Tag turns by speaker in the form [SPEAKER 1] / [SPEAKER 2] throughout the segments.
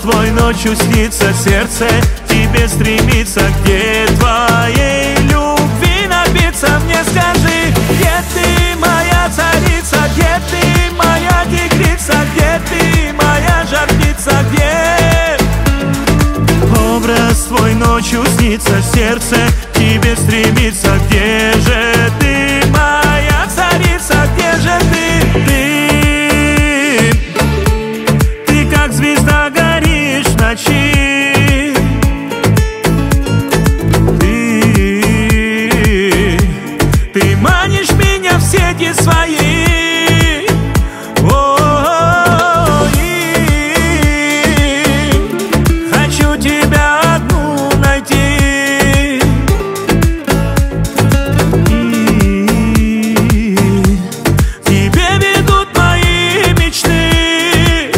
[SPEAKER 1] твой ночью снится, сердце тебе стремится. Где твоей любви напиться, мне скажи? Где ты, моя царица? Где ты, моя тигрица? Где ты, моя жар-птица? Где? Образ твой ночью снится, сердце тебе стремится. Где же ты, моя царица? Где же ты? Ты как звезда горишь в ночи. Ты манишь меня в сети свои. Хочу тебя одну найти. Тебе ведут мои мечты.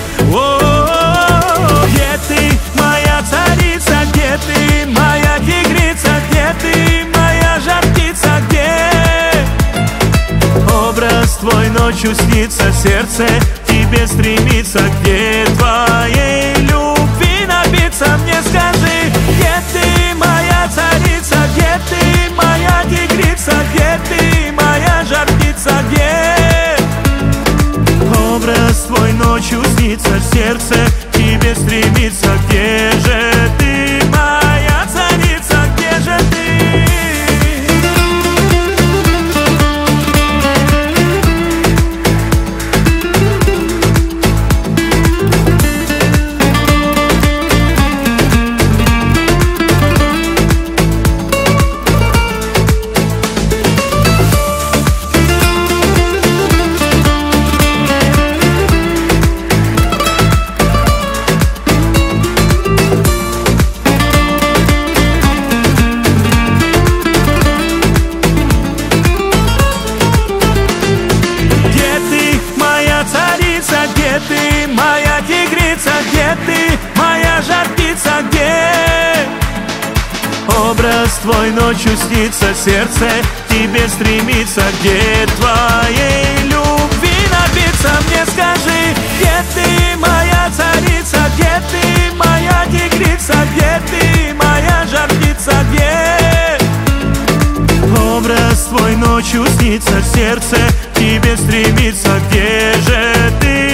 [SPEAKER 1] Где ты, моя царица? Где ты, моя тигрица? Где ты, моя жар-птица? Где? Образ твой ночью снится, сердце тебе стремится. Где твоей любви напиться, мне скажи? Где ты, моя царица? Где ты, моя тигрица? Где ты, моя жар-птица? Где? Образ твой ночью снится, сердце тебе стремится. Где же ты, моя царица? Где же ты? Где ты, моя тигрица? Где ты, моя жар-птица? Где? Образ твой ночью снится, сердце тебе стремится. Где твоей любви напиться, мне скажи? Где ты, моя царица? Где ты, моя тигрица? Где ты, моя жар-птица? Где? Образ твой ночью снится, сердце тебе стремится. Где же ты?